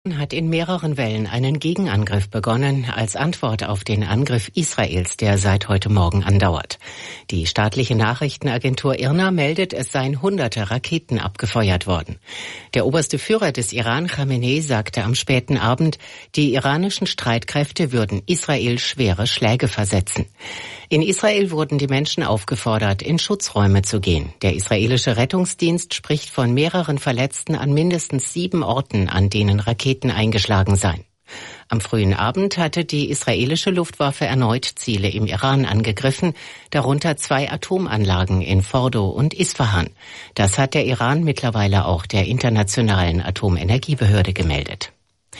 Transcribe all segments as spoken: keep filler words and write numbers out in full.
hat in mehreren Wellen einen Gegenangriff begonnen, als Antwort auf den Angriff Israels, der seit heute Morgen andauert. Die staatliche Nachrichtenagentur I R N A meldet, es seien hunderte Raketen abgefeuert worden. Der oberste Führer des Iran, Khamenei, sagte am späten Abend, die iranischen Streitkräfte würden Israel schwere Schläge versetzen. In Israel wurden die Menschen aufgefordert, in Schutzräume zu gehen. Der israelische Rettungsdienst spricht von mehreren Verletzten an mindestens sieben Orten, an denen Raketen eingeschlagen seien. Am frühen Abend hatte die israelische Luftwaffe erneut Ziele im Iran angegriffen, darunter zwei Atomanlagen in Fordo und Isfahan. Das hat der Iran mittlerweile auch der Internationalen Atomenergiebehörde gemeldet.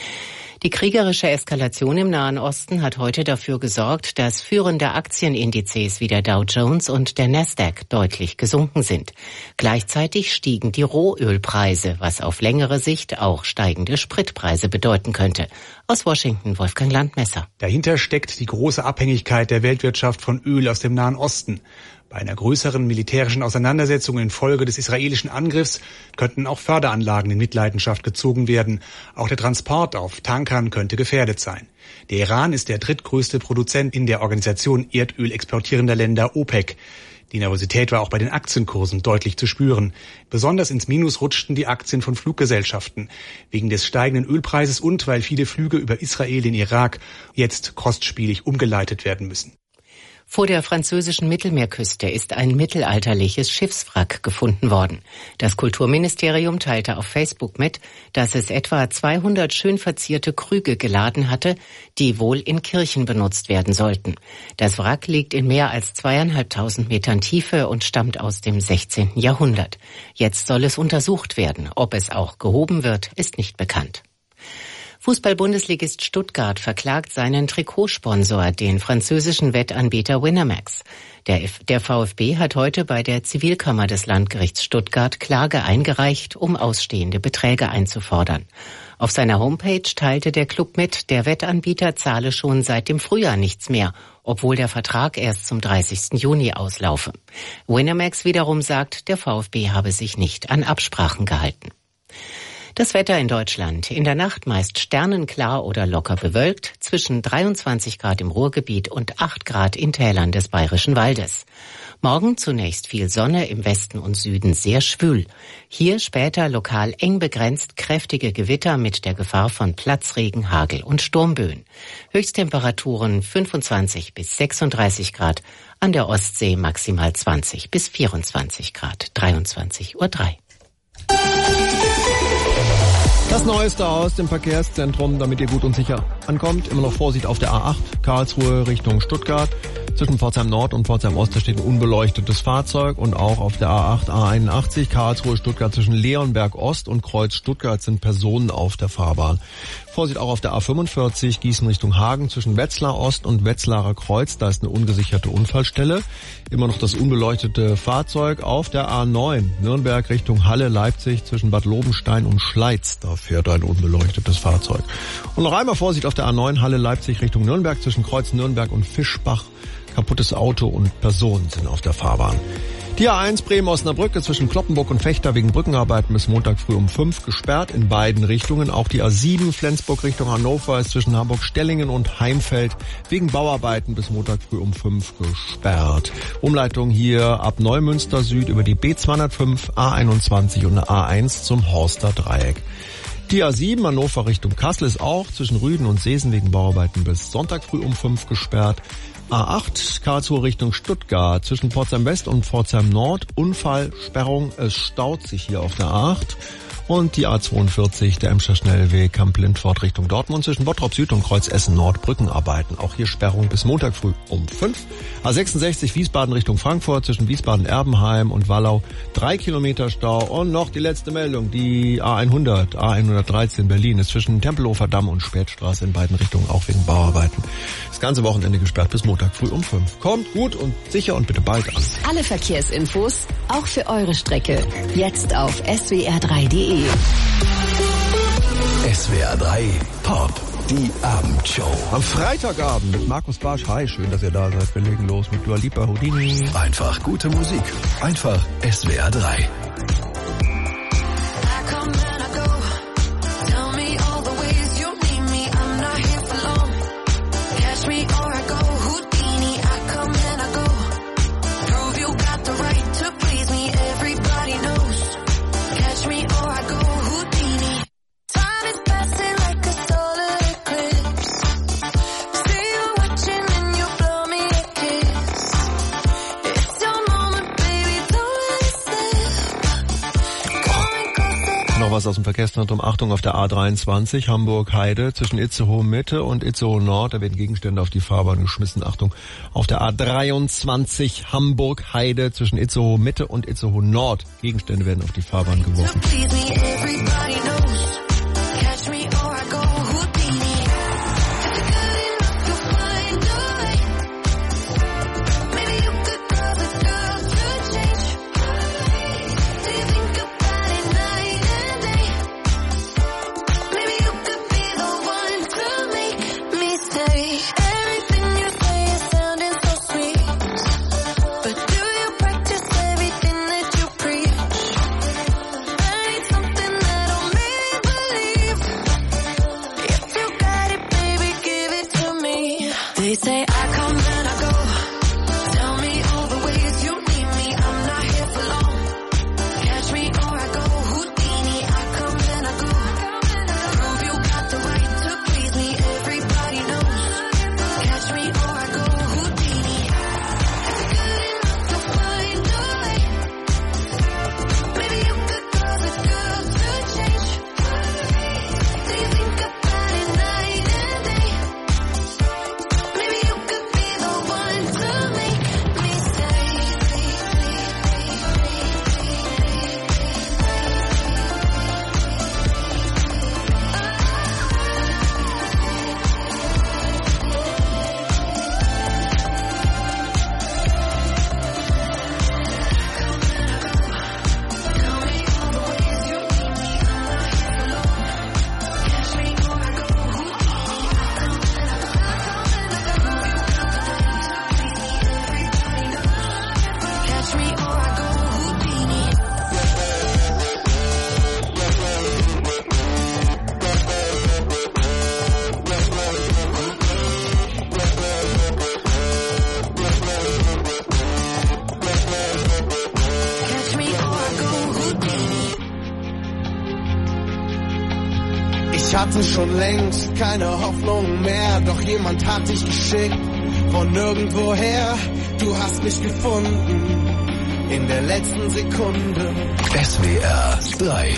Die kriegerische Eskalation im Nahen Osten hat heute dafür gesorgt, dass führende Aktienindizes wie der Dow Jones und der Nasdaq deutlich gesunken sind. Gleichzeitig stiegen die Rohölpreise, was auf längere Sicht auch steigende Spritpreise bedeuten könnte. Aus Washington, Wolfgang Landmesser. Dahinter steckt die große Abhängigkeit der Weltwirtschaft von Öl aus dem Nahen Osten. Bei einer größeren militärischen Auseinandersetzung infolge des israelischen Angriffs könnten auch Förderanlagen in Mitleidenschaft gezogen werden. Auch der Transport auf Tankern könnte gefährdet sein. Der Iran ist der drittgrößte Produzent in der Organisation Erdöl exportierender Länder OPEC. Die Nervosität war auch bei den Aktienkursen deutlich zu spüren. Besonders ins Minus rutschten die Aktien von Fluggesellschaften. Wegen des steigenden Ölpreises und weil viele Flüge über Israel in Irak jetzt kostspielig umgeleitet werden müssen. Vor der französischen Mittelmeerküste ist ein mittelalterliches Schiffswrack gefunden worden. Das Kulturministerium teilte auf Facebook mit, dass es etwa zweihundert schön verzierte Krüge geladen hatte, die wohl in Kirchen benutzt werden sollten. Das Wrack liegt in mehr als zweieinhalbtausend Metern Tiefe und stammt aus dem sechzehnten Jahrhundert. Jetzt soll es untersucht werden. Ob es auch gehoben wird, ist nicht bekannt. Fußball-Bundesligist Stuttgart verklagt seinen Trikotsponsor, den französischen Wettanbieter Winamax. Der, F- der VfB hat heute bei der Zivilkammer des Landgerichts Stuttgart Klage eingereicht, um ausstehende Beträge einzufordern. Auf seiner Homepage teilte der Club mit, der Wettanbieter zahle schon seit dem Frühjahr nichts mehr, obwohl der Vertrag erst zum dreißigsten Juni auslaufe. Winamax wiederum sagt, der VfB habe sich nicht an Absprachen gehalten. Das Wetter in Deutschland. In der Nacht meist sternenklar oder locker bewölkt, zwischen dreiundzwanzig Grad im Ruhrgebiet und acht Grad in Tälern des Bayerischen Waldes. Morgen zunächst viel Sonne, im Westen und Süden sehr schwül. Hier später lokal eng begrenzt kräftige Gewitter mit der Gefahr von Platzregen, Hagel und Sturmböen. Höchsttemperaturen fünfundzwanzig bis sechsunddreißig Grad, an der Ostsee maximal zwanzig bis vierundzwanzig Grad, dreiundzwanzig Uhr drei. Das Neueste aus dem Verkehrszentrum, damit ihr gut und sicher ankommt. Immer noch Vorsicht auf der A acht, Karlsruhe Richtung Stuttgart. Zwischen Pforzheim Nord und Pforzheim Ost steht ein unbeleuchtetes Fahrzeug. Und auch auf der A acht, A einundachtzig, Karlsruhe Stuttgart zwischen Leonberg Ost und Kreuz Stuttgart sind Personen auf der Fahrbahn. Vorsicht auch auf der A fünfundvierzig, Gießen Richtung Hagen zwischen Wetzlar Ost und Wetzlarer Kreuz. Da ist eine ungesicherte Unfallstelle. Immer noch das unbeleuchtete Fahrzeug auf der A neun, Nürnberg Richtung Halle, Leipzig zwischen Bad Lobenstein und Schleiz. Da fährt ein unbeleuchtetes Fahrzeug. Und noch einmal Vorsicht auf der A neun, Halle, Leipzig Richtung Nürnberg zwischen Kreuz Nürnberg und Fischbach. Kaputtes Auto und Personen sind auf der Fahrbahn. Die A eins Bremen-Osnabrück zwischen Kloppenburg und Vechta wegen Brückenarbeiten bis Montag früh um fünf gesperrt in beiden Richtungen. Auch die A sieben Flensburg Richtung Hannover ist zwischen Hamburg-Stellingen und Heimfeld wegen Bauarbeiten bis Montag früh um fünf gesperrt. Umleitung hier ab Neumünster Süd über die B zweihundertfünf, A einundzwanzig und A eins zum Horster Dreieck. Die A sieben Hannover Richtung Kassel ist auch zwischen Rüden und Seesen wegen Bauarbeiten bis Sonntag früh um fünf gesperrt. A acht Karlsruhe Richtung Stuttgart zwischen Pforzheim West und Pforzheim Nord. Unfallsperrung, es staut sich hier auf der A acht. Und die A zweiundvierzig, der Emscher Schnellweg Kamp-Lindfort Richtung Dortmund zwischen Bottrop Süd und Kreuz Essen Nord Brückenarbeiten. Auch hier Sperrung bis Montag früh um fünf. A sechsundsechzig Wiesbaden Richtung Frankfurt zwischen Wiesbaden-Erbenheim und Wallau. Drei Kilometer Stau. Und noch die letzte Meldung, die A hundert, A hundertdreizehn Berlin ist zwischen Tempelhofer Damm und Spätstraße in beiden Richtungen auch wegen Bauarbeiten. Das ganze Wochenende gesperrt bis Montag früh um fünf. Kommt gut und sicher und bitte bald an. Alle Verkehrsinfos, auch für eure Strecke, jetzt auf S W R drei Punkt de. S W R drei Pop, die Abendshow. Am Freitagabend mit Markus Barsch. Hi, schön, dass ihr da seid. Wir legen los mit Dua Lipa, Houdini. Einfach gute Musik. Einfach S W R drei. I come and I go. Tell me all the ways was aus dem Verkehrszentrum. Achtung, auf der A dreiundzwanzig Hamburg-Heide zwischen Itzehoe Mitte und Itzehoe Nord. Da werden Gegenstände auf die Fahrbahn geschmissen. Achtung, auf der A dreiundzwanzig Hamburg-Heide zwischen Itzehoe Mitte und Itzehoe Nord. Gegenstände werden auf die Fahrbahn geworfen. Ich hatte schon längst keine Hoffnung mehr, doch jemand hat dich geschickt von nirgendwoher. Du hast mich gefunden in der letzten Sekunde. S W R drei.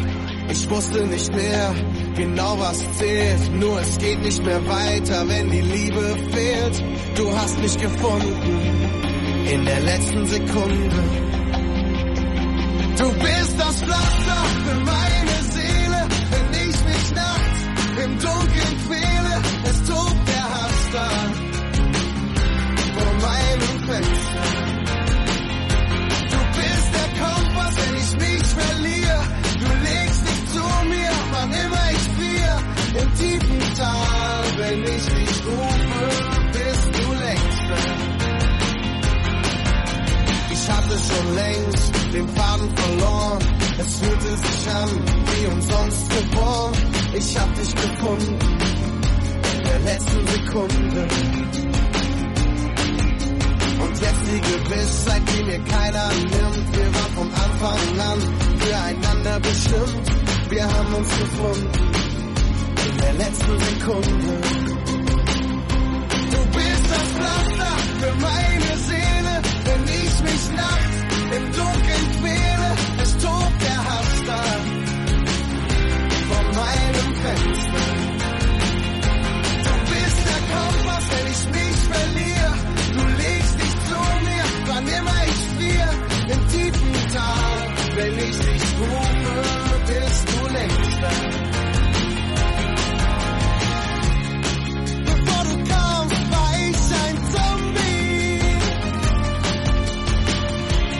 Ich wusste nicht mehr genau, was zählt, nur es geht nicht mehr weiter, wenn die Liebe fehlt. Du hast mich gefunden in der letzten Sekunde. Du bist das Pflaster für meine Seele, wenn ich mich nachts im Dunkeln quäle. Es tobt der Hass da vor meinem Fenster. Du bist der Kompass, wenn ich mich verliere. Du legst dich zu mir, wann immer ich friere. Im tiefen Tal, wenn ich dich rufe, bist du längst da. Ich hatte schon längst den Faden verloren. Es fühlte sich an wie umsonst geboren. Ich hab dich gefunden in der letzten Sekunde. Und jetzt die Gewissheit, die mir keiner nimmt. Wir waren von Anfang an füreinander bestimmt. Wir haben uns gefunden in der letzten Sekunde. Du bist das Pflaster für meine Seele, wenn ich mich nachts im Dunkeln quäle. Es tobt der Hass da vor meinem Fenster. Du bist der Kompass, wenn ich mich verliere. Du legst dich zu mir, wann immer ich friere. Im tiefen Tal, wenn ich dich rufe, bist du längst da. Bevor du kamst, war ich ein Zombie.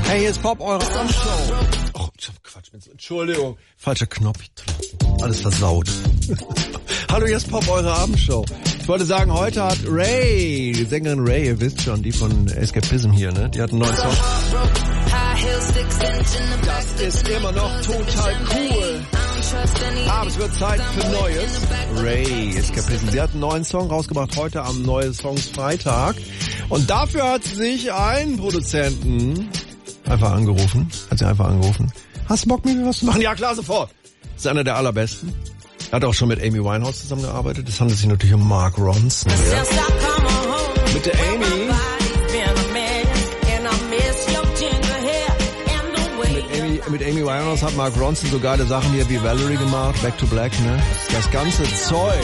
Hey, hier ist Pop, eure Show. Oh, Quatsch, Entschuldigung. Falscher Knopf. Alles versaut. Hallo, hier ist Pop, eure Abendshow. Ich wollte sagen, heute hat Ray, die Sängerin Ray, ihr wisst schon, die von Escapism hier, ne? Die hat einen neuen Song. Das ist immer noch total cool. Aber es wird Zeit für Neues. Ray, Escapism. Sie hat einen neuen Song rausgebracht, heute am Neue Songs Freitag. Und dafür hat sie sich einen Produzenten einfach angerufen. Hat sie einfach angerufen. Hast du Bock, mit mir was zu machen? Ja, klar, sofort. Das ist einer der allerbesten. Er hat auch schon mit Amy Winehouse zusammengearbeitet. Das handelt sich natürlich um Mark Ronson. Ja. Mit der Amy. Mit Amy, mit Amy Winehouse hat Mark Ronson so geile Sachen hier wie Valerie gemacht, Back to Black, ne? Das ganze Zeug.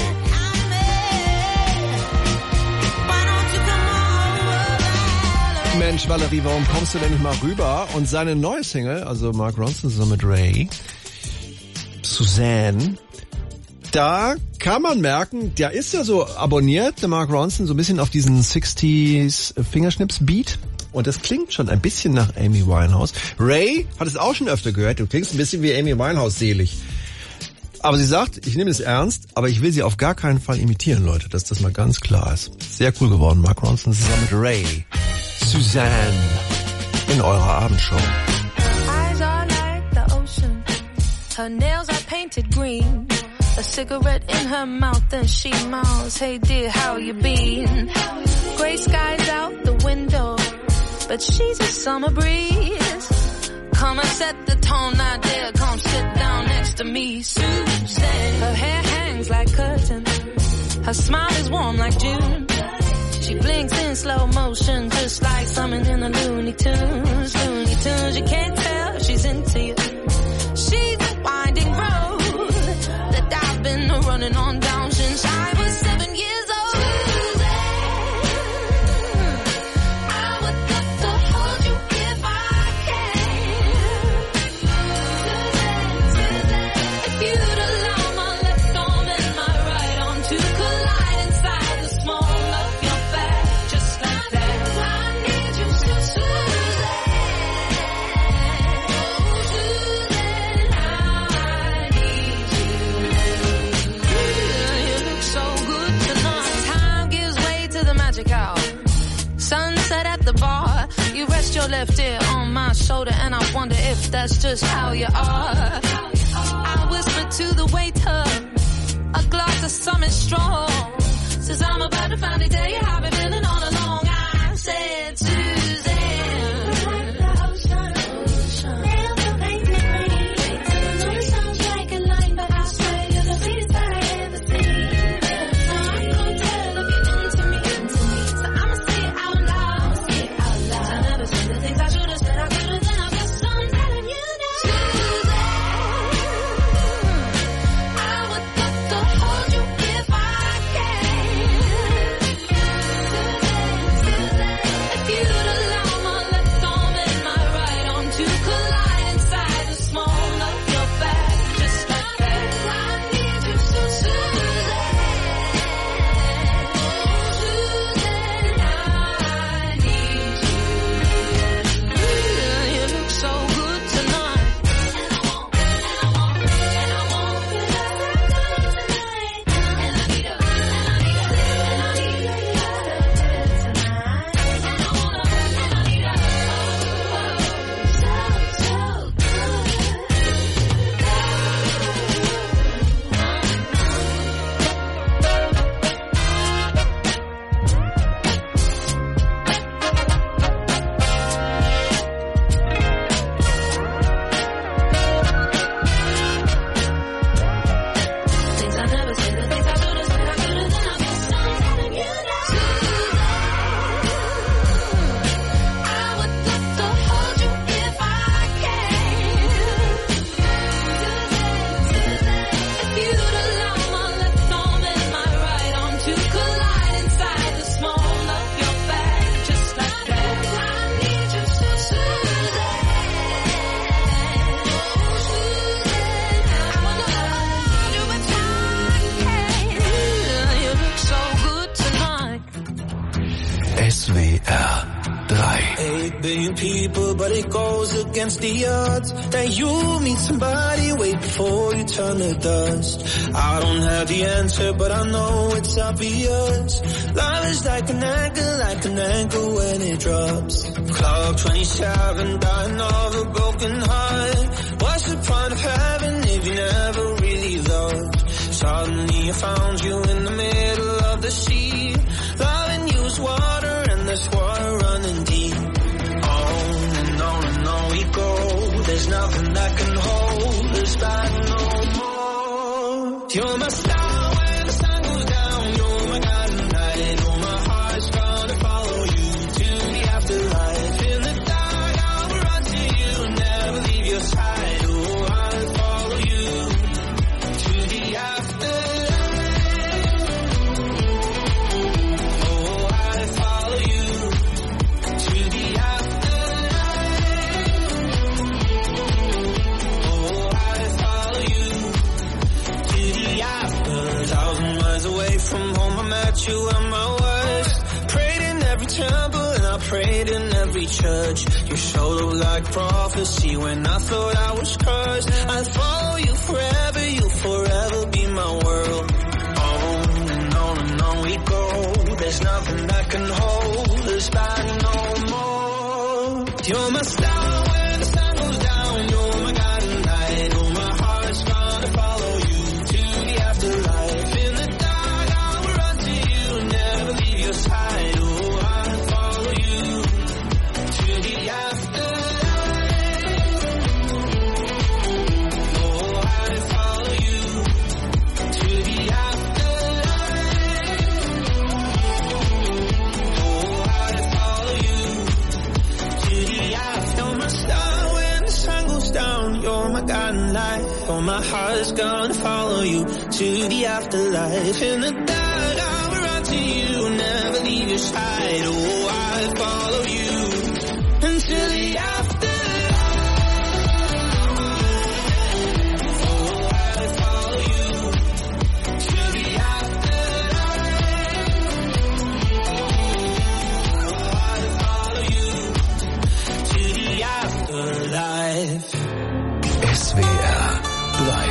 Mensch, Valerie, warum kommst du denn nicht mal rüber? Und seine neue Single, also Mark Ronson zusammen mit Ray, Suzanne, da kann man merken, der ist ja so abonniert, der Mark Ronson, so ein bisschen auf diesen sechziger Fingerschnips-Beat. Und das klingt schon ein bisschen nach Amy Winehouse. Ray hat es auch schon öfter gehört, du klingst ein bisschen wie Amy Winehouse selig. Aber sie sagt, ich nehme es ernst, aber ich will sie auf gar keinen Fall imitieren, Leute, dass das mal ganz klar ist. Sehr cool geworden, Mark Ronson zusammen mit Ray. Suzanne in eurer Abendshow. Eyes are like the ocean. Her nails are painted green. A cigarette in her mouth and she mouths, hey dear, how you been? Gray skies out the window, but she's a summer breeze. Come and set the tone, now dear, come sit down next to me, Suzanne. Her hair hangs like curtains. Her smile is warm like June. She blinks in slow motion, just like something in the Looney Tunes. Looney Tunes, you can't tell if she's into you. She's a winding road that I've been running on down since I was seven years old. I would love to hold you if I can. If you'd allow my left arm and my right arm to collide inside the small of your back, just like that. I need you, Suzanne. Suzanne, I need you. You look so good tonight. Time gives way to the magic hour. Sunset at the bar. You rest your left ear on my shoulder, and I wonder if that's just how you are. I whisper to the waiter, a glass of something strong. Says I'm about to finally tell you how I've been feeling all along. I said, Suzanne. Sounds like a line, but I swear you're the sweetest that I ever seen. I can't tell if you're into me, into me. So I'ma say it out loud, say it out loud. I never said the things I should have said, I could have, then I guess I'm telling you now. I would love to hold you if I can. If you'd allow my left arm and my right arm to collide inside the small of your back, just like that. I need you, so Suzanne. Suzanne, I need you. You look so good tonight. And I want, and I want, and I want it tonight. And I need a, and I need a, and I need a tonight. And I wanna, and I need a, so, so things I never said, the things I should have said, I could have, then I guess I'm telling you now. I would love to hold you if I can. If you'd allow my left arm and my right arm to collide inside the small of your back, just like that. I need you, so Suzanne. I would love you if I can. You look so good tonight. S W R drei. Eight billion people, but it goes against the odds that you meet somebody way before you turn to dust. I don't have the answer, but I know it's obvious. Love is like an anchor, like an anchor when it drops. Clock twenty-seven, dying of a broken heart. What's the point of heaven if you never really loved? Suddenly I found you in the middle of the sea. Loving you is water and there's water running deep. On and on and on we go. There's nothing that can hold us back no more. You're my star when the sun goes down. You're my guiding light. Oh, my heart's gonna follow you to the afterlife. In the dark I will run to you, never leave your side. Oh, I'll follow you to the afterlife. Oh, I'll follow you to the afterlife. Oh, I'll follow you to the afterlife. Thousand miles away from home, I met you at my worst. Prayed in every temple and I prayed in every church. You showed up like prophecy when I thought I was cursed. I'll follow you forever, you'll forever be my world. On and on and on we go. There's nothing that can hold us back no more. You're my star when the sun goes down. You're my guiding light. Oh, my heart's gonna follow you to the afterlife. In the dark I will run to you, never leave your side. Oh, I'll follow you to the afterlife. Oh, I'll follow you to the afterlife. Oh, I'll follow you to the afterlife. You're my star when the sun goes down. You're my guiding light. Oh, my heart's gonna follow you to the afterlife. In the dark I will run to you, never leave your side. Oh, I'll follow you until the afterlife. Oh, I'll follow you to the afterlife. Oh, I'll follow you to the afterlife. S W R drei.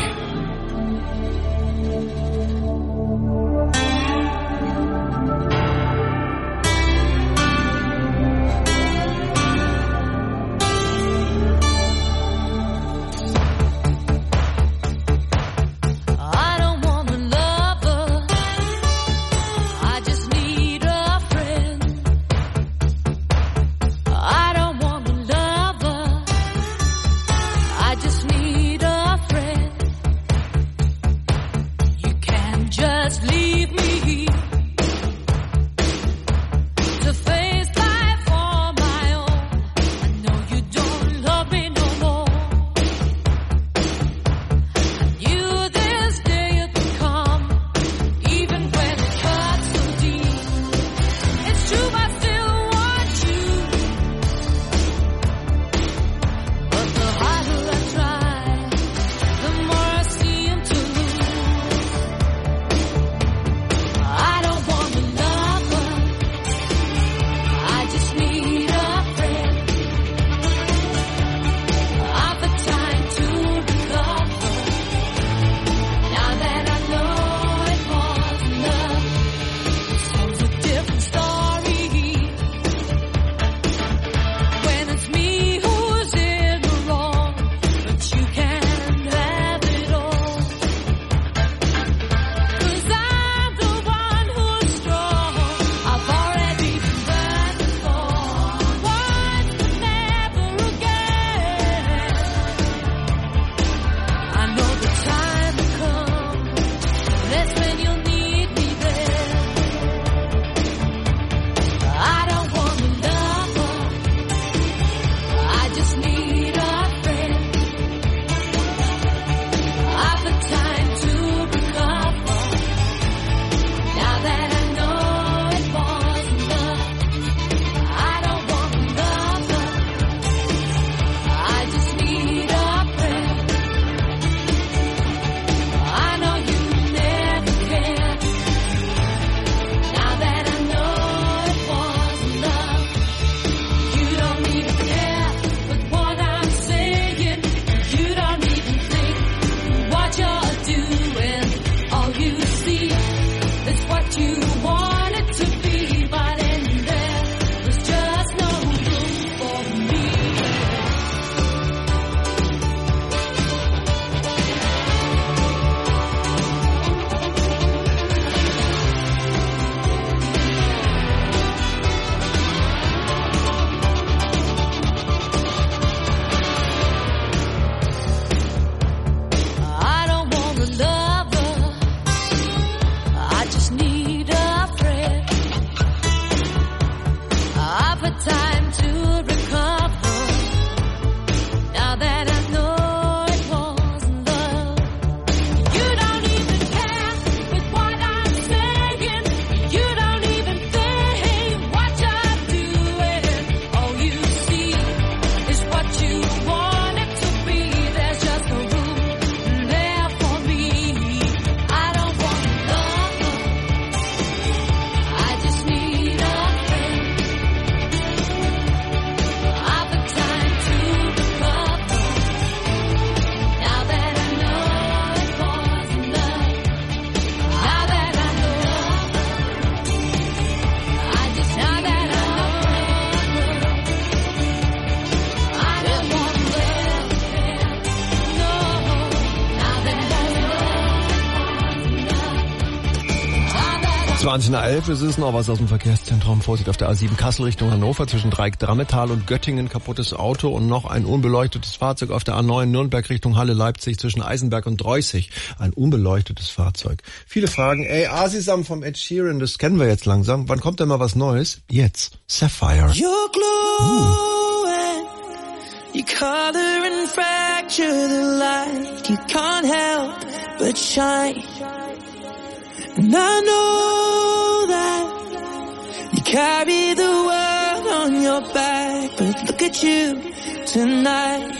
zwanzig nach elf ist es noch was aus dem Verkehrszentrum. Vorsicht auf der A sieben Kassel Richtung Hannover zwischen Dreieck-Drammetal und Göttingen. Kaputtes Auto und noch ein unbeleuchtetes Fahrzeug auf der A neun Nürnberg Richtung Halle-Leipzig zwischen Eisenberg und Dreußig. Ein unbeleuctetes Fahrzeug. Viele Fragen. Ey, Asisam vom Ed Sheeran, das kennen wir jetzt langsam. Wann kommt denn mal was Neues? Jetzt. Sapphire. You're glowing, you color and fracture the light. You can't help but shine. And I know that you carry the world on your back, but look at you tonight.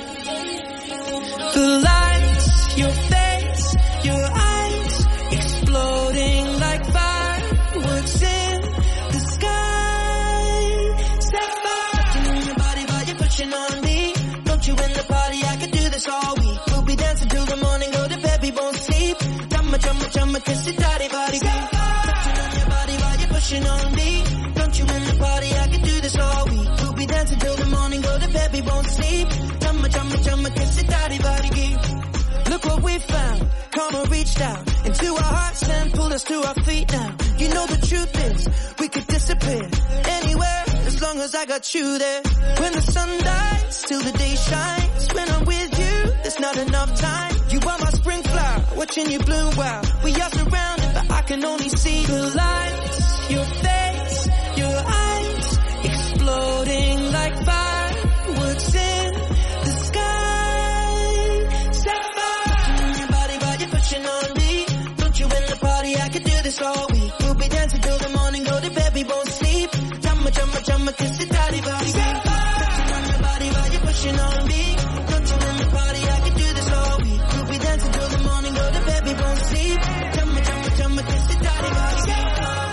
The lights, your face, your eyes, exploding like fireworks in the sky. Sapphire in your body while you're pushing on me. Don't you in the party, I could do this all week. We'll be dancing till the morning, go to bed, we won't sleep. Chumma, chumma, chumma, kiss it, daddy, body, beat. Touching on your body while you're pushing on me. Don't you in the party, I could do this all week. We'll be dancing till the morning, go to bed, we won't sleep. Chumma, chumma, chumma, kiss it, daddy, body, beat. Look what we found. Karma reached out into our hearts and pulled us to our feet now. You know the truth is, we could disappear anywhere as long as I got you there. When the sun dies, till the day shines. When I'm with you, there's not enough time. You are my spring flower, watching you bloom wild. We are surrounded, but I can only see the lights. Your face, your eyes, exploding like fireworks in the sky. Sapphire, touching your body while you're pushing on me. Don't you in the party, I could do this all week. We'll be dancing till the morning, go to bed, we won't sleep. Chumma, chumma, chumma, kiss it, daddy, body, beat. Touching on your body while you're pushing on me. Don't you in the party, I could do this all week. We'll be dancing till the morning, go to bed, we won't sleep. Chumma, chumma, chumma, kiss it, daddy, body, beat.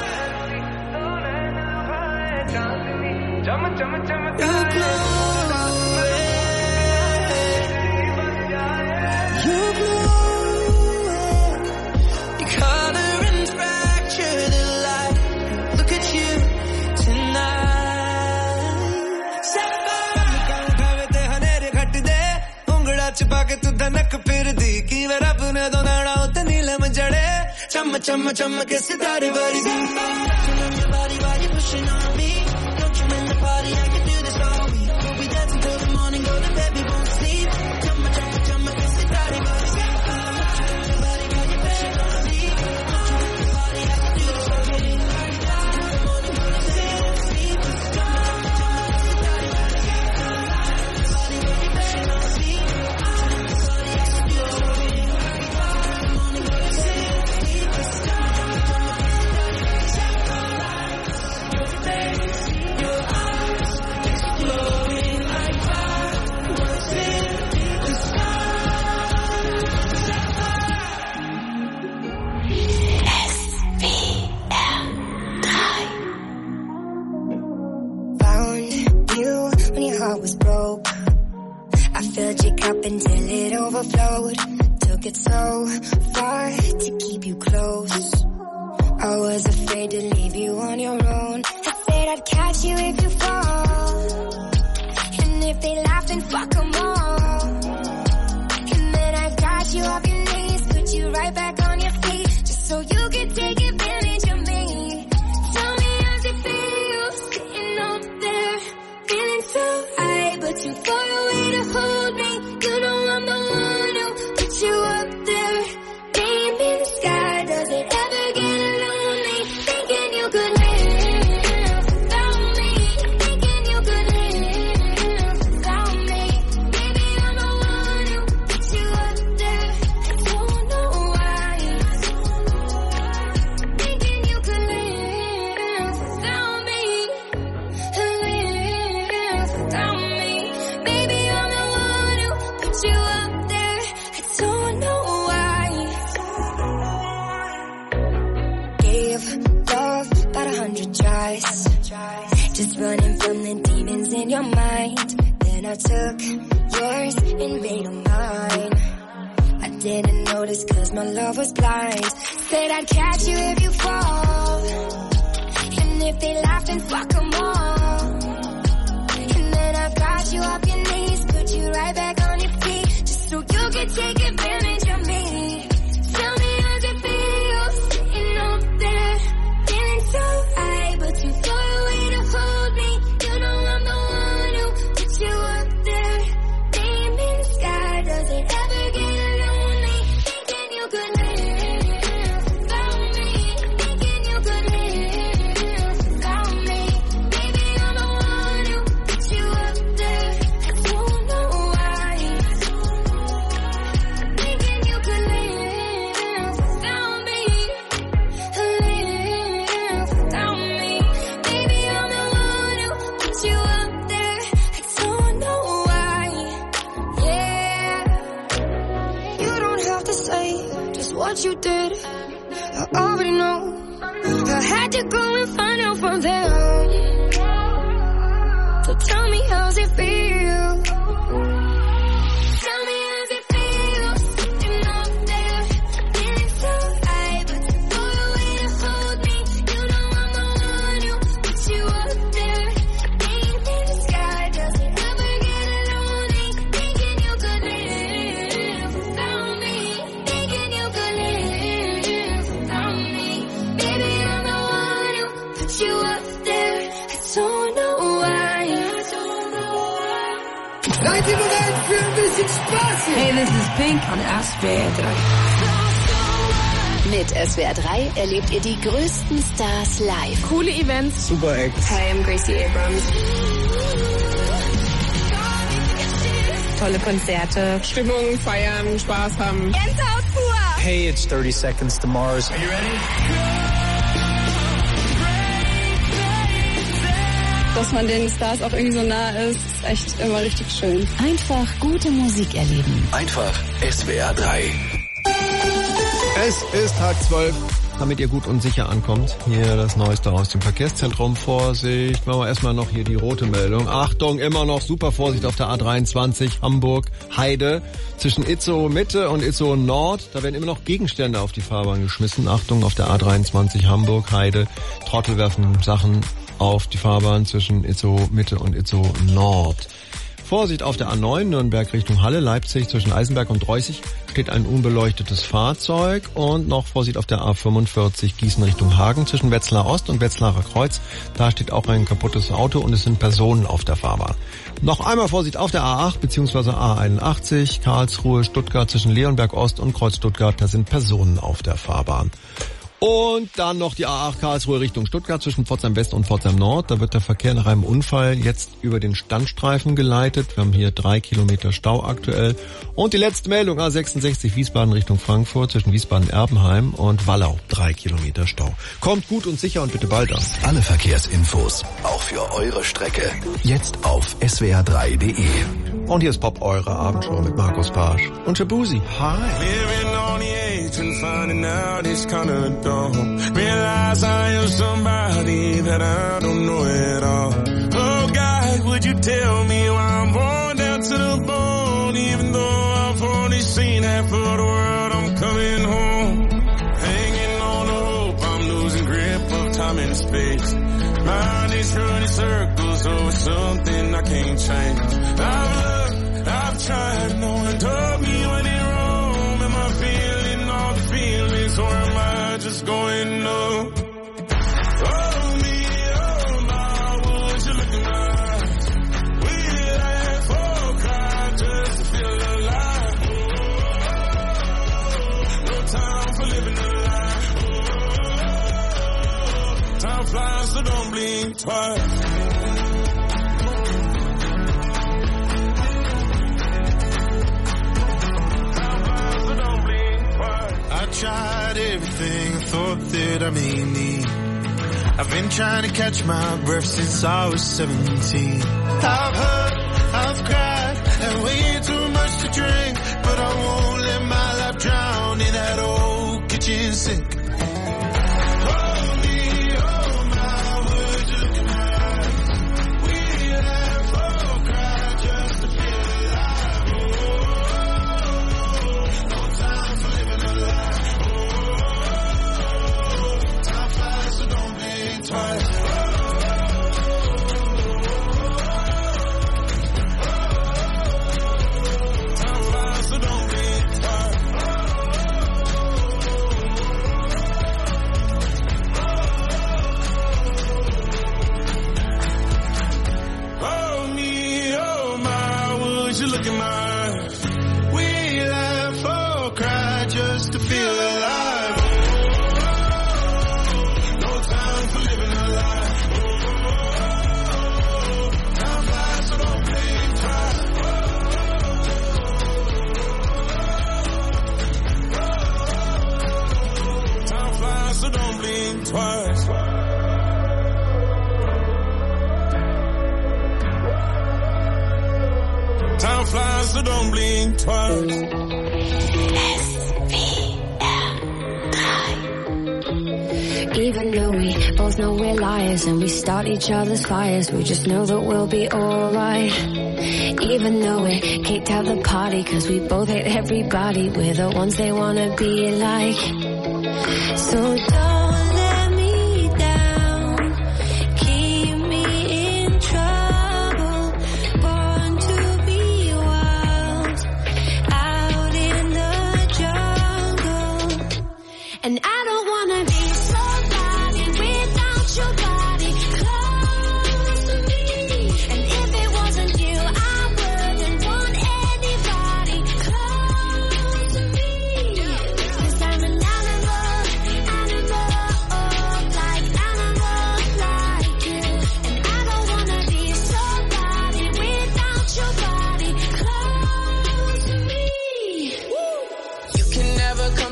You're glowing, you're glowing, you color and fracture the light. Look at you tonight. Sapphire, bhavete hanere ghatde, ungla chupa ke tu dhanak phirdi. Ki var apne do nada utte neelam jade. Chamma chamma chamma ke sitare bari di. Touching on your body while you're pushing on me. Don't you in the party, I can do this all week. We'll be dancing till the morning, go to bed, we won't sleep. Chamma chamma chamma ke sitare bari di. Touching on your body while you're pushing on me. Don't you in the party, I can do this all week. We'll be dancing till the morning, go to bed, we won't sleep. Chamma chamma chamma ke sitare bari di. Touching on your body while you're pushing on me. Don't you in the party, I can do this all week. We'll be dancing till the morning, go to bed, we won't sleep. Was broke. I filled your cup until it overflowed. Took it so far to keep you close. I was afraid to leave you on your own. I said I'd catch you if you fall. And if they laugh, then fuck them all. And then I got you off your knees, put you right back on your feet, just so you could take advantage of me. Tell me how's it feel, sitting up there, feeling so high, but too far away to hold me. You know I'm the one who put you up there. Name in the sky, does it ever get lonely? Thinking you could live without me. Thinking you could live without me. Maybe I'm the one who put you up there. I don't know why. Thinking you could live without me. Live without me. Baby, I'm the one who put you up there. I don't know why. Gave love about a hundred tries, just running from the demons in your mind. Then I took yours and made them mine. I didn't notice cause my love was blind. Said I'd catch you if you fall. And if they laugh, then fuck them all. And then I got you off your knees, put you right back on your feet, just so you could take advantage of me. Tell me how's it feel, sitting up there, don't know why. Seid ihr bereit für ein bisschen Spaß hier? Hey, this is Pink on S W R drei. Mit S W R drei erlebt ihr die größten Stars live. Coole Events. Super Acts. Hi, I'm Gracie Abrams. Tolle Konzerte. Stimmung, feiern, Spaß haben. Gänsehaut pur. Hey, it's thirty Seconds to Mars. Are you ready? Dass man den Stars auch irgendwie so nah ist, ist echt immer richtig schön. Einfach gute Musik erleben. Einfach S W R drei. Es ist halb zwölf, damit ihr gut und sicher ankommt. Hier das Neueste aus dem Verkehrszentrum. Vorsicht, machen wir erstmal noch hier die rote Meldung. Achtung, immer noch super Vorsicht auf der A dreiundzwanzig Hamburg-Heide. Zwischen Itzehoe Mitte und Itzehoe Nord, da werden immer noch Gegenstände auf die Fahrbahn geschmissen. Achtung, auf der A dreiundzwanzig Hamburg-Heide. Trottel werfen Sachen auf die Fahrbahn zwischen Itzehoe Mitte und Itzehoe Nord. Vorsicht auf der A neun Nürnberg Richtung Halle, Leipzig zwischen Eisenberg und Dreußig steht ein unbeleuchtetes Fahrzeug und noch Vorsicht auf der A fünfundvierzig Gießen Richtung Hagen zwischen Wetzlar Ost und Wetzlarer Kreuz. Da steht auch ein kaputtes Auto und es sind Personen auf der Fahrbahn. Noch einmal Vorsicht auf der A acht bzw. A einundachtzig Karlsruhe Stuttgart zwischen Leonberg Ost und Kreuz Stuttgart. Da sind Personen auf der Fahrbahn. Und dann noch die A acht Karlsruhe Richtung Stuttgart zwischen Pforzheim West und Pforzheim Nord. Da wird der Verkehr nach einem Unfall jetzt über den Standstreifen geleitet. Wir haben hier drei Kilometer Stau aktuell. Und die letzte Meldung, A sechsundsechzig Wiesbaden Richtung Frankfurt zwischen Wiesbaden-Erbenheim und Wallau. Drei Kilometer Stau. Kommt gut und sicher und bitte bald an. Alle Verkehrsinfos, auch für eure Strecke, jetzt auf S W R drei Punkt de. Und hier ist Pop, eure Abendshow mit Markus Barsch und Shabuzi. Hi. And finding out it's kinda dumb. Realize I am somebody that I don't know at all. Oh God, would you tell me why I'm worn down to the bone? Even though I've only seen half of the world, I'm coming home. Hanging on to hope, I'm losing grip of time and space. Mind is running circles over something I can't change. I've looked, I've tried, no one told me when it wrong. Am I feeling feelings, or am I just going up? Oh me, oh my, would you look in my eyes? We laugh or cry just to feel alive. Oh, no time for living a lie. Oh, time flies, so don't blink twice. I tried everything I thought that I may need. I've been trying to catch my breath since I was seventeen. I've hurt, I've cried, had way too much to drink, but I won't let my life drown in that old kitchen sink. Even though we both know we're liars and we start each other's fires, we just know that we'll be alright. Even though we kicked out the party cause we both hate everybody, we're the ones they wanna be like. So don't let me down, keep me in trouble, born to be wild, out in the jungle. And I don't wanna be somebody without your body close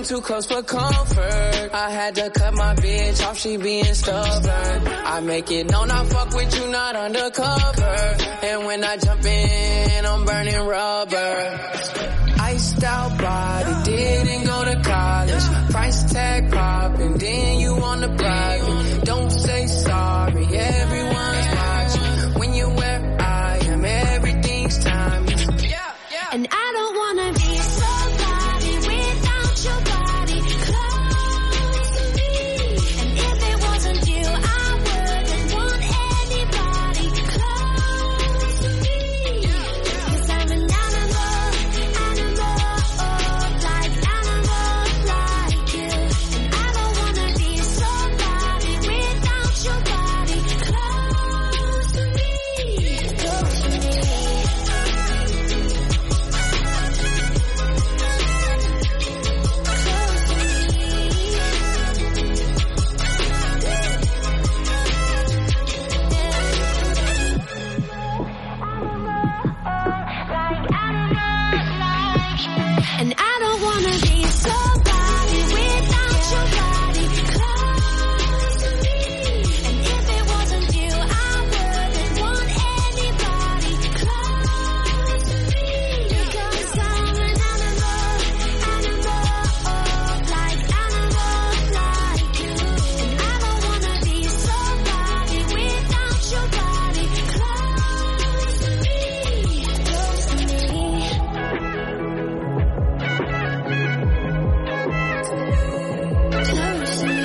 too close for comfort. I had to cut my bitch off, she being stubborn. I make it known I fuck with you, not undercover. And when I jump in, I'm burning rubber. Iced out body, didn't go to college. Price tag popping, then you on the private. Don't say sorry, everyone's watching. When you're where I am, everything's time. And I don't wanna be somebody without your body close to me. And if it wasn't you, I wouldn't want anybody close to me. Cause I'm an animal, animal, like animals like you. And I don't wanna be somebody without your body close to me, close to me. And I don't wanna be somebody without your body close to me. And if it wasn't you, I wouldn't want anybody close to me. Because I'm an animal, animal, like animals like you. And I don't wanna be somebody without your body close to me, close to me. Close to me.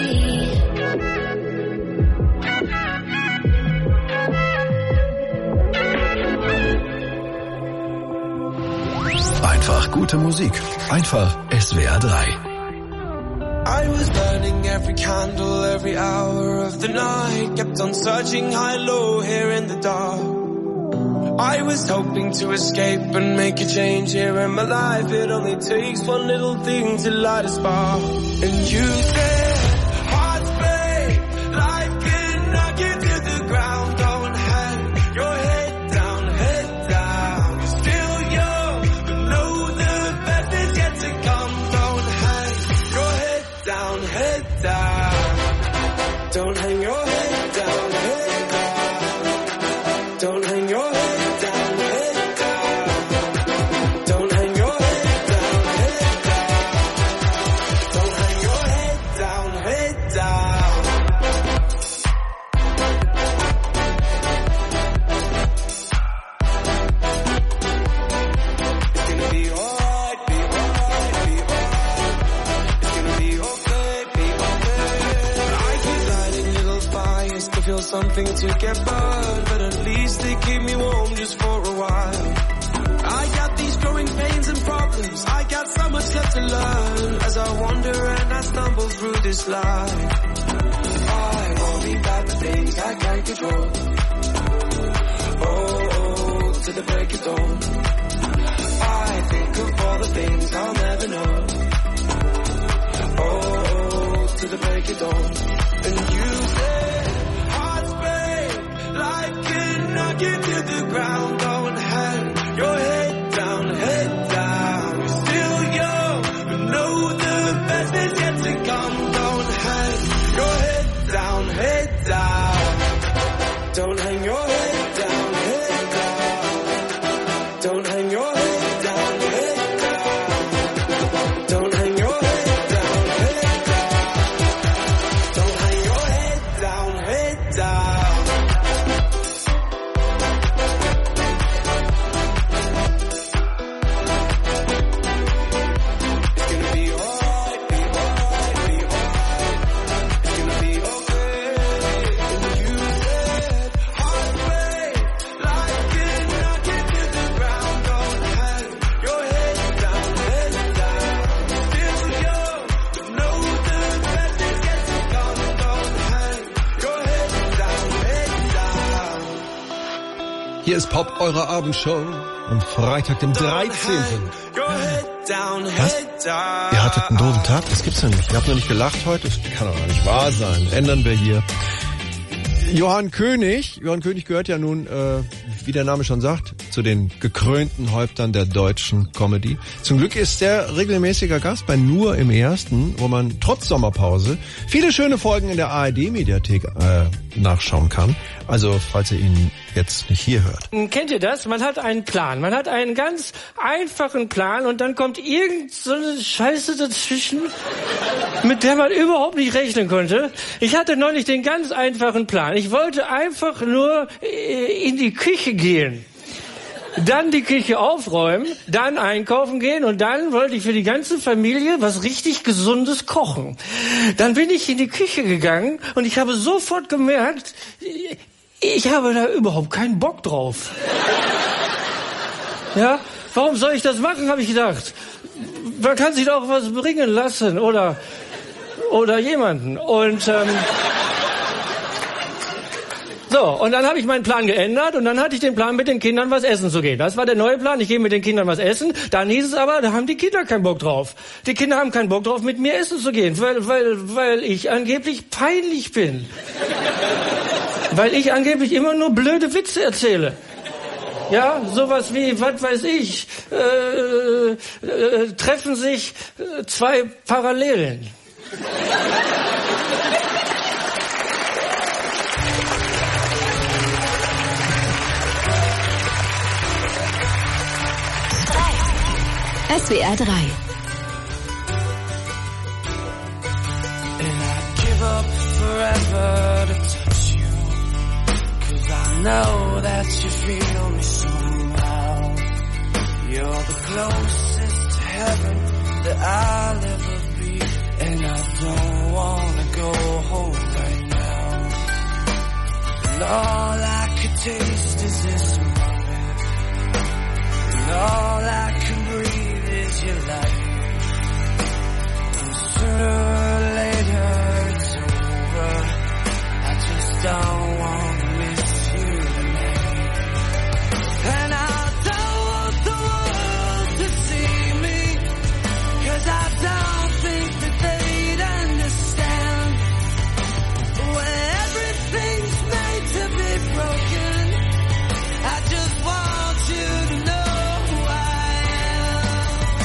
Einfach gute Musik. Einfach S W R drei. I was burning every candle, every hour of the night. Kept on searching high, low, here in the dark. I was hoping to escape and make a change here in my life. It only takes one little thing to light a spark. And you said, hearts break, life can knock you to the ground. Don't hang your head down, head down. You're still young, but know the best is yet to come. Don't hang your head down, head down. Don't hang your head down, head down. Don't hang your head. Something to get burned, but at least they keep me warm just for a while. I got these growing pains and problems. I got so much left to learn as I wander and I stumble through this life. I worry about the things I can't control. Oh, oh, to the break of dawn. I think of all the things I'll never know. Oh, oh, to the break of dawn. And you say life can knock you to the ground. Don't hang your head down, head down. You're still young, but know the best is yet to come. Don't hang your head down, head down. Don't hang your head down, head down. Don't hang your head down, head down. Don't hang your head down, head down. Don't hang your head down, head down. Hier ist Pop, eure Abendshow am Freitag, dem dreizehnten Was? Ihr hattet einen doofen Tag? Das gibt's ja nicht. Ihr habt noch nicht gelacht heute? Das kann doch gar nicht wahr sein. Ändern wir hier. Johann König. Johann König gehört ja nun, äh, wie der Name schon sagt, zu den gekrönten Häuptern der deutschen Comedy. Zum Glück ist er regelmäßiger Gast bei Nur im Ersten, wo man trotz Sommerpause viele schöne Folgen in der A R D-Mediathek äh, nachschauen kann. Also, falls ihr ihn jetzt nicht hier hört. Kennt ihr das? Man hat einen Plan. Man hat einen ganz einfachen Plan und dann kommt irgend so eine Scheiße dazwischen, mit der man überhaupt nicht rechnen konnte. Ich hatte neulich den ganz einfachen Plan. Ich wollte einfach nur in die Küche gehen. Dann die Küche aufräumen, dann einkaufen gehen und dann wollte ich für die ganze Familie was richtig Gesundes kochen. Dann bin ich in die Küche gegangen und ich habe sofort gemerkt, ich habe da überhaupt keinen Bock drauf. Ja, warum soll ich das machen, habe ich gedacht. Man kann sich doch was bringen lassen oder oder jemanden. Und ähm, so, und dann habe ich meinen Plan geändert und dann hatte ich den Plan, mit den Kindern was essen zu gehen. Das war der neue Plan, ich gehe mit den Kindern was essen. Dann hieß es aber, da haben die Kinder keinen Bock drauf. Die Kinder haben keinen Bock drauf, mit mir essen zu gehen, weil, weil, weil ich angeblich peinlich bin. Weil ich angeblich immer nur blöde Witze erzähle. Ja, sowas wie, was weiß ich, äh, äh, treffen sich äh, zwei Parallelen. S W R drei. And I'd give up forever to touch you, 'cause I know that you feel me somehow. You're the closest to heaven that I'll ever be, and I don't wanna go home right now. And all I could taste is this moment, and all I can breathe is your light. And sooner or later it's over, I just don't want to miss you tonight. And I don't want the world to see me, 'cause I don't think that they'd understand. When everything's made to be broken, I just want you to know who I am.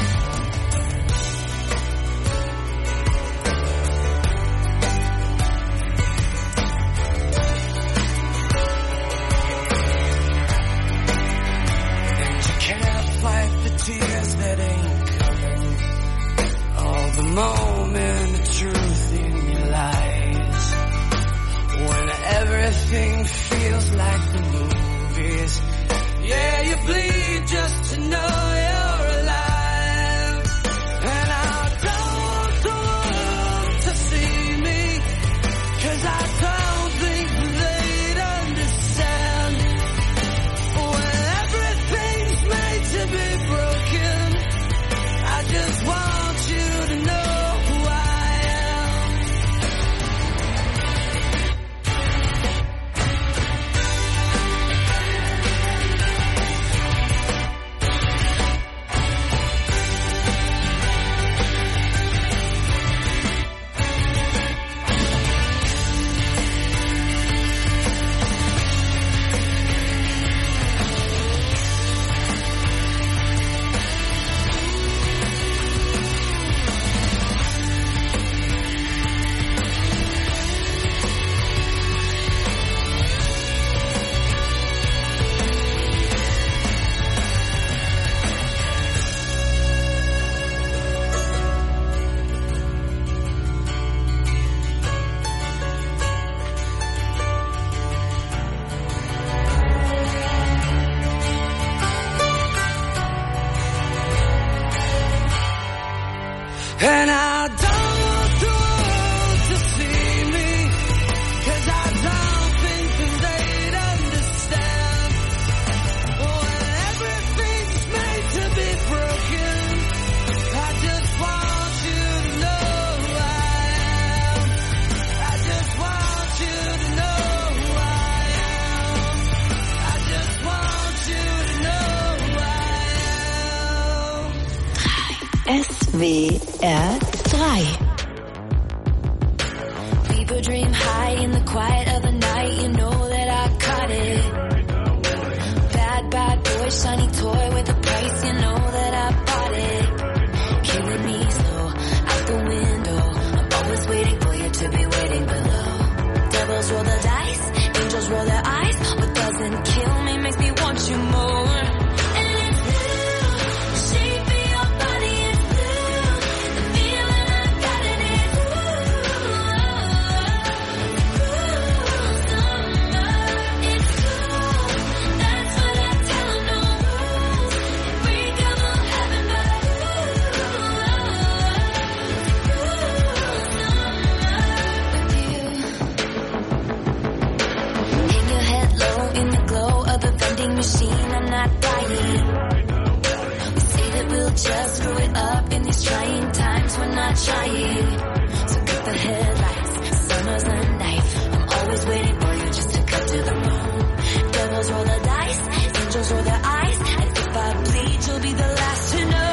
And you can't fight the tears that ain't coming, all the moment of truth in your lies. When everything feels like the movies, yeah, you bleed just to know you're alive. And I don't want the world to see me, 'cause I don't think they'd understand. When everything's made to be broken, I just want you to know who I am. And I don't want the world to see me, 'cause I don't think that they'd understand. When everything's made to be broken, I just want you to know who I am. I just want you to know who I am. I just want you to know who I am. S W R drei. People dream high in the quiet of the night. You know that I caught it. Bad, bad boy just screw it up in these trying times. We're not trying. So cut the headlights, summer's the night. I'm always waiting for you just to cut to the moon. Devils roll the dice, angels roll their eyes. And if I bleed, you'll be the last to know.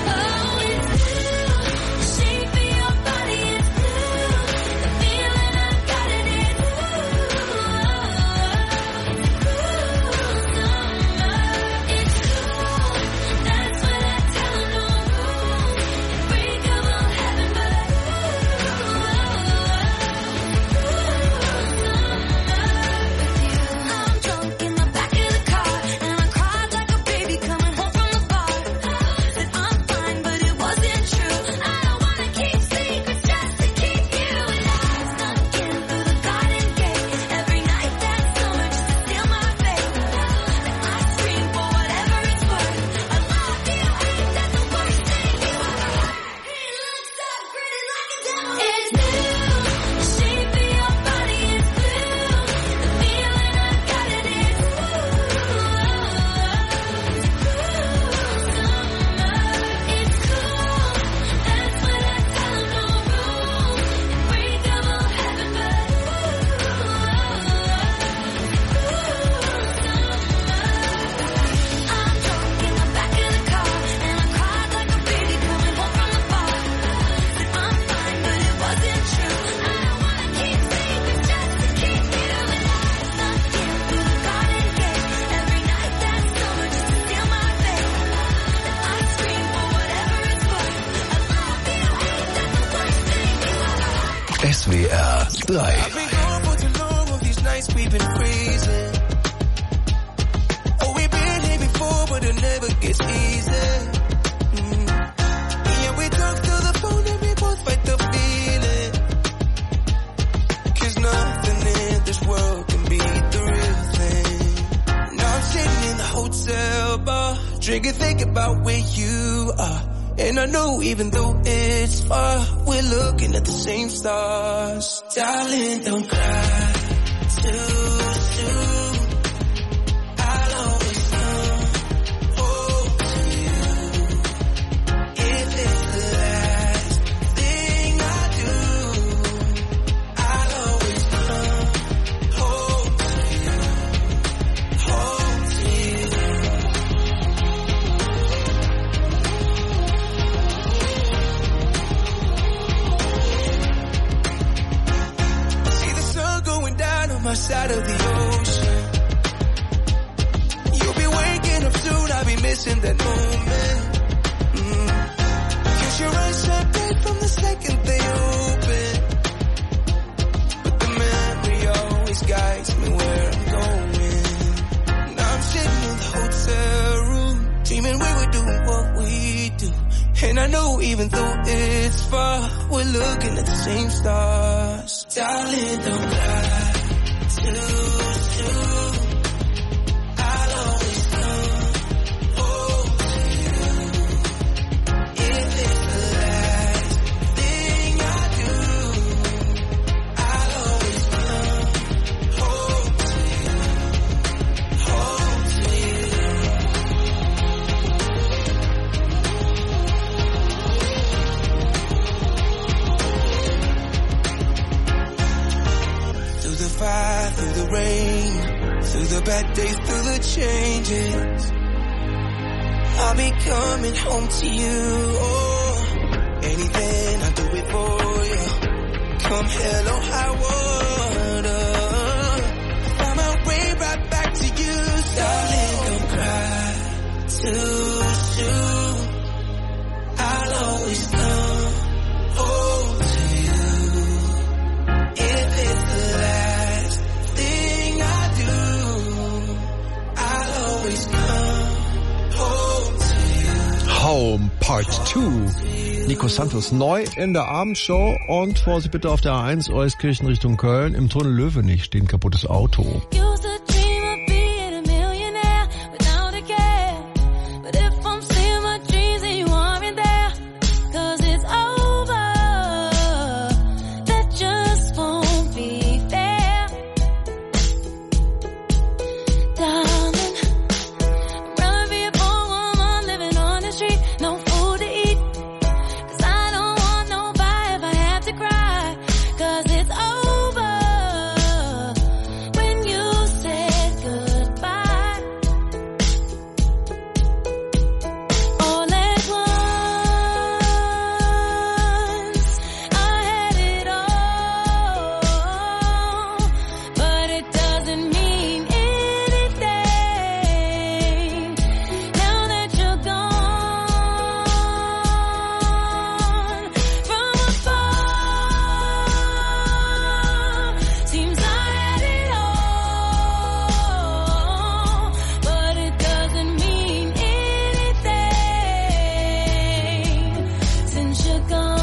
S W R drei. Drinking, think about where you are. And I know even though it's far, we're looking at the same stars. Darling, don't cry too soon. I'll always come home to you. If it's the last thing I do, I'll always come home to you. Home to you. My side of the ocean. You'll be waking up soon, I'll be missing that moment. Mm. Cause your eyes shine bright from the second they open. But the memory always guides me where I'm going. Now I'm sitting in the hotel room, dreaming we were doing what we do. And I know even though it's far, we're looking at the same stars. Darling, don't cry too soon. I'll always come home to you. If it's the last thing I do, I'll always come home to you. Home to you. Through the fire, through the rain, through the bad days, through the changes, I'll be coming home to you. Oh, anything I'll do it for you. Come hell or high water, find my way right back to you. Darling, don't cry too soon. I'll always come home to you. If it's the last thing I do, I'll always come home to you. Home Part zwei. Nico Santos neu in der Abendshow und Vorsicht bitte auf der A eins Euskirchen Richtung Köln. Im Tunnel Löwenich steht ein kaputtes Auto. No doesn't mean anything now that you're gone from afar. Seems I had it all, but it doesn't mean anything since you're gone.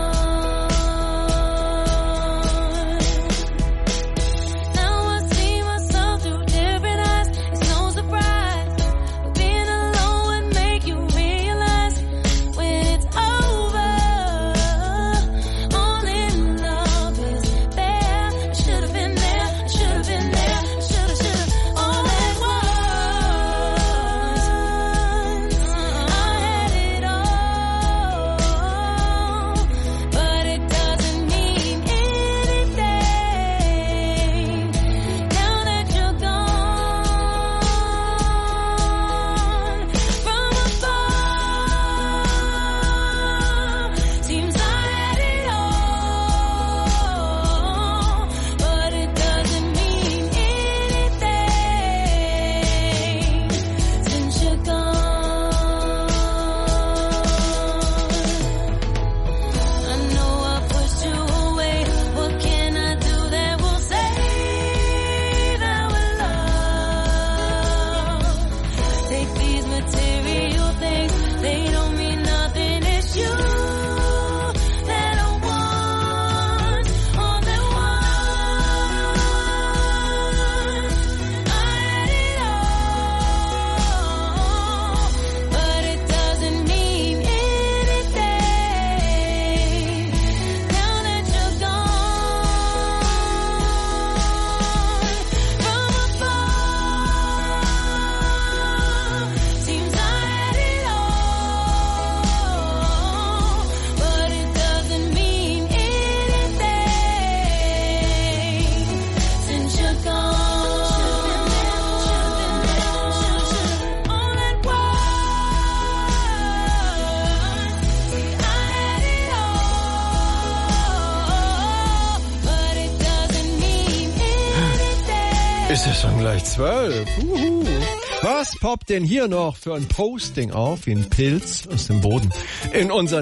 Ist ja schon gleich zwölf. Uhu. Was poppt denn hier noch für ein Posting auf, wie ein Pilz aus dem Boden? In unseren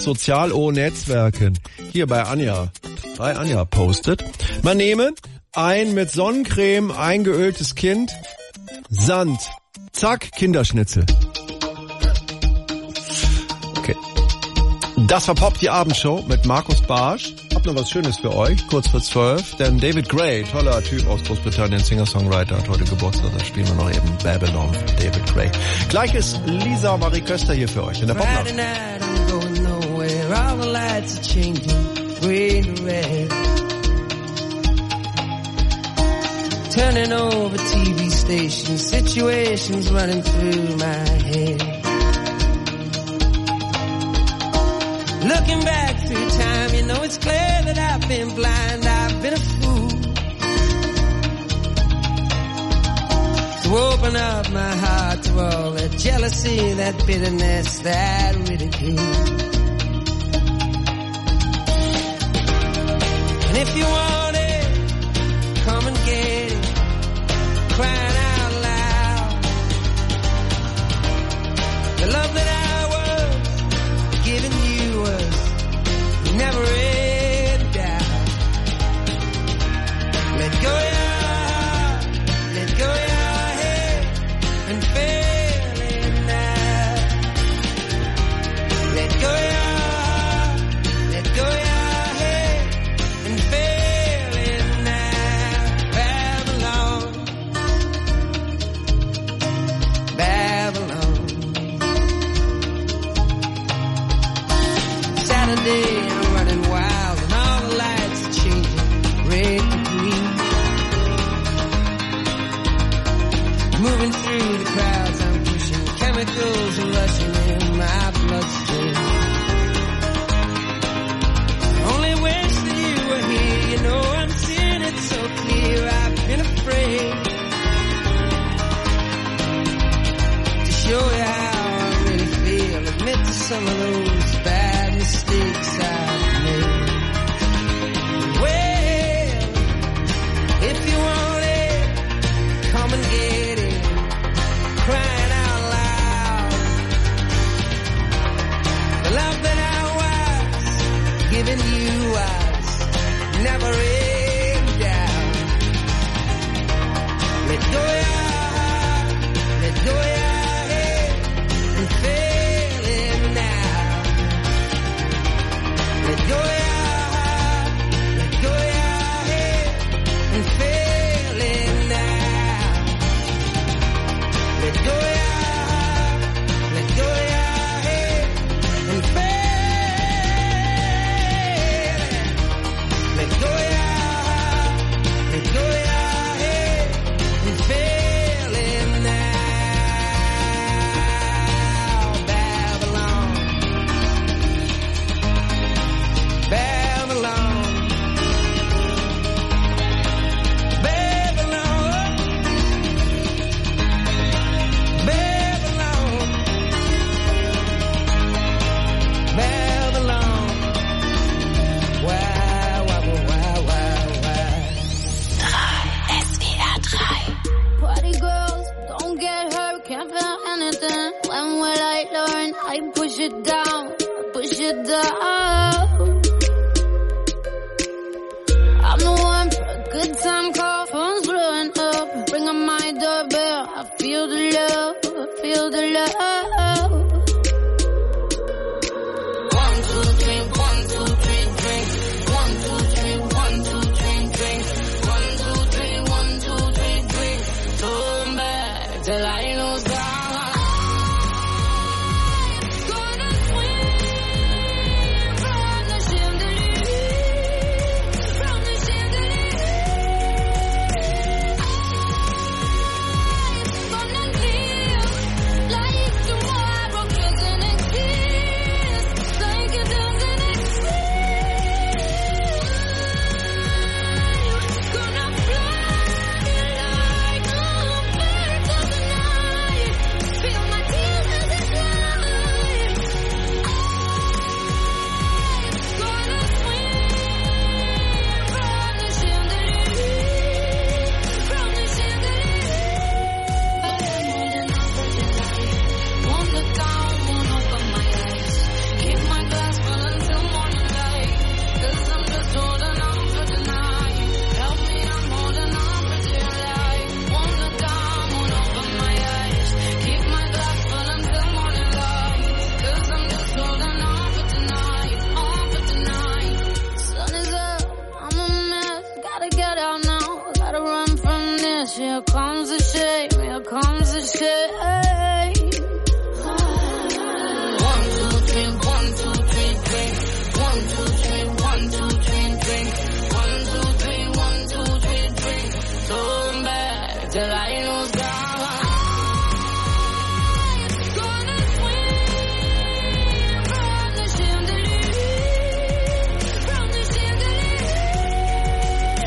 Lieblings-Sozial-O-Netzwerken. Hier bei Anja. Bei Anja postet. Man nehme ein mit Sonnencreme eingeöltes Kind, Sand, zack, Kinderschnitzel. Okay. Das war Pop, die Abendshow mit Markus Barsch. Hab noch was Schönes für euch, kurz vor zwölf, denn David Gray, toller Typ aus Großbritannien, Singer-Songwriter, hat heute Geburtstag, da spielen wir noch eben Babylon, David Gray. Gleich ist Lisa Marie Köster hier für euch in der Popnacht. Friday night, I'm going nowhere, all the lights are changing, green to red. Turning over T V stations, situations running through my head. Looking back through time, you know it's clear that I've been blind, I've been a fool to open up my heart to all that jealousy, that bitterness, that ridicule. And if you want it, come and get it, crying out loud. The love that I was giving you was never in doubt. Let go your heart, let go your head, and feel it now. Let go your heart, let go your head, and feel it now. Babylon, Babylon. Saturday, I'm running wild and all the lights are changing red to green. Moving through the crowds, I'm pushing chemicals are rushing in my bloodstream. Only wish that you were here, you know I'm seeing it so clear. I've been afraid to show you how I really feel. Admit to some of those bad mistakes I've made. Well, if you want it, Let go your heart, let go your head, and feel it now. Let go your heart, let go your head, and feel it now. Let go your heart, let go your head, and feel it. Let go your heart, let go your head, and feel it now. Babylon, Babylon, Babylon, Babylon, Babylon. Wow, wow, wow, wow, wow. S W R drei. Party girls, don't get hurt, can't feel anything. When will I learn? I push it down, push it down. I'm the one for a good time call, phone's blowing up. Ring on my doorbell, I feel the love, I feel the love. One, two, three, one, two, three, drink. One, two, three, one, two, three, drink. One, two, three, one, two, three, drink. Turn back till I lose God. Gonna swim from the chandelier, from the chandelier. Gonna live like tomorrow doesn't exist, like it doesn't exist. Gonna fly like a bird of the night. Feel my tears as they slide. Gonna swim from the chandelier, from the chandelier. Won't look down, won't open my eyes. Keep my glass full until morning light. 'Cause I'm just holding on for tonight. Help me, I'm holding on for dear life. Won't look down, won't open my eyes. Keep my glass full until morning light. 'Cause I'm just holding on for tonight, on for tonight. Sun is up, I'm a mess. Gotta get out now, gotta run from this. Here comes the shame, here comes the shame. One, two, three, one, two, three, drink. One, two, three, one, two, three, drink. One, two, three, one, two, three, drink. Turn back till I lose God. Gonna swim from the chandelier, from the chandelier.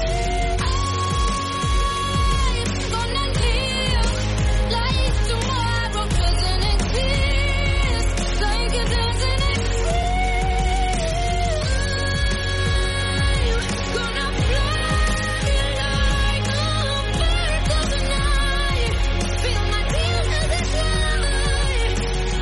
Gonna live like tomorrow doesn't exist, like it doesn't exist. Gonna fly like a bird of the night. Feel my tears as they slide.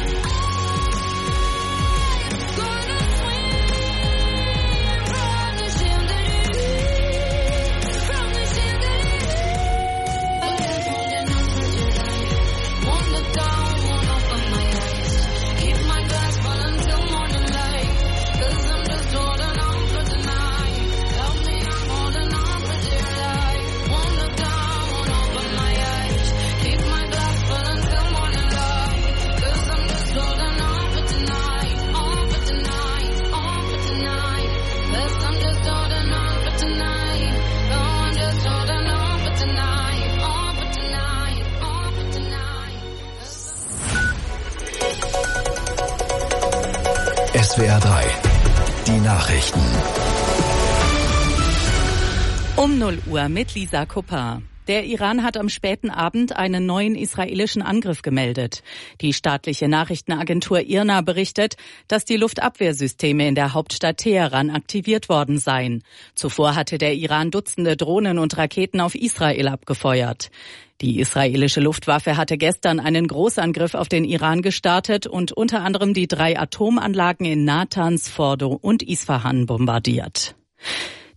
Gonna swim from the chandelier, from the chandelier. Won't look down, won't open my eyes. Keep my glass full until morning light. 'Cause I'm just holding on for tonight. Help me, I'm holding on for dear life. Won't look down, won't open my eyes. Keep my glass full until morning light. 'Cause I'm just holding on for tonight, on for tonight, on for tonight. 'Cause I'm just holding on for tonight. Oh, I'm just holding on for tonight, on for tonight, on for tonight. S W R drei. Die Nachrichten. Um null Uhr mit Lisa Koppar. Der Iran hat am späten Abend einen neuen israelischen Angriff gemeldet. Die staatliche Nachrichtenagentur I R N A berichtet, dass die Luftabwehrsysteme in der Hauptstadt Teheran aktiviert worden seien. Zuvor hatte der Iran Dutzende Drohnen und Raketen auf Israel abgefeuert. Die israelische Luftwaffe hatte gestern einen Großangriff auf den Iran gestartet und unter anderem die drei Atomanlagen in Natanz, Fordo und Isfahan bombardiert.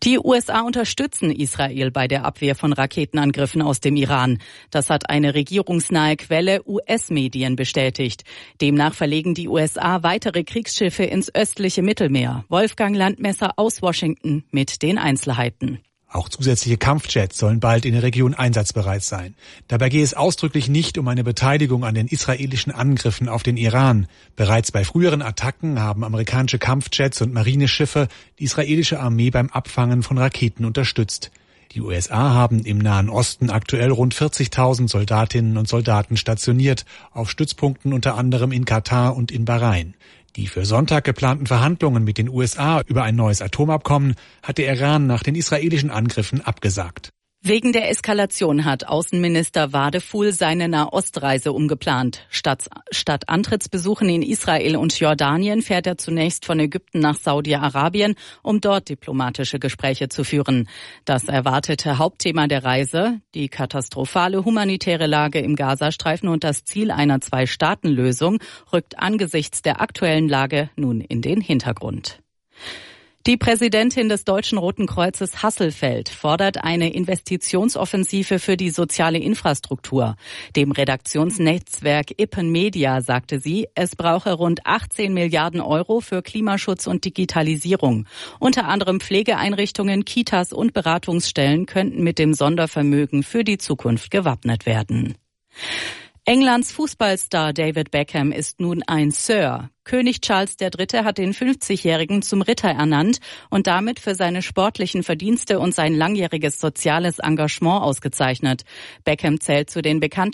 Die U S A unterstützen Israel bei der Abwehr von Raketenangriffen aus dem Iran. Das hat eine regierungsnahe Quelle U S-Medien bestätigt. Demnach verlegen die U S A weitere Kriegsschiffe ins östliche Mittelmeer. Wolfgang Landmesser aus Washington mit den Einzelheiten. Auch zusätzliche Kampfjets sollen bald in der Region einsatzbereit sein. Dabei gehe es ausdrücklich nicht um eine Beteiligung an den israelischen Angriffen auf den Iran. Bereits bei früheren Attacken haben amerikanische Kampfjets und Marineschiffe die israelische Armee beim Abfangen von Raketen unterstützt. Die U S A haben im Nahen Osten aktuell rund vierzigtausend Soldatinnen und Soldaten stationiert, auf Stützpunkten unter anderem in Katar und in Bahrain. Die für Sonntag geplanten Verhandlungen mit den U S A über ein neues Atomabkommen hat der Iran nach den israelischen Angriffen abgesagt. Wegen der Eskalation hat Außenminister Wadephul seine Nahostreise umgeplant. Statt, statt Antrittsbesuchen in Israel und Jordanien fährt er zunächst von Ägypten nach Saudi-Arabien, um dort diplomatische Gespräche zu führen. Das erwartete Hauptthema der Reise, die katastrophale humanitäre Lage im Gazastreifen und das Ziel einer Zwei-Staaten-Lösung, rückt angesichts der aktuellen Lage nun in den Hintergrund. Die Präsidentin des Deutschen Roten Kreuzes Hasselfeld fordert eine Investitionsoffensive für die soziale Infrastruktur. Dem Redaktionsnetzwerk Ippen Media sagte sie, es brauche rund achtzehn Milliarden Euro für Klimaschutz und Digitalisierung. Unter anderem Pflegeeinrichtungen, Kitas und Beratungsstellen könnten mit dem Sondervermögen für die Zukunft gewappnet werden. Englands Fußballstar David Beckham ist nun ein Sir. König Charles der Dritte hat den fünfzigjährigen zum Ritter ernannt und damit für seine sportlichen Verdienste und sein langjähriges soziales Engagement ausgezeichnet. Beckham zählt zu den bekanntesten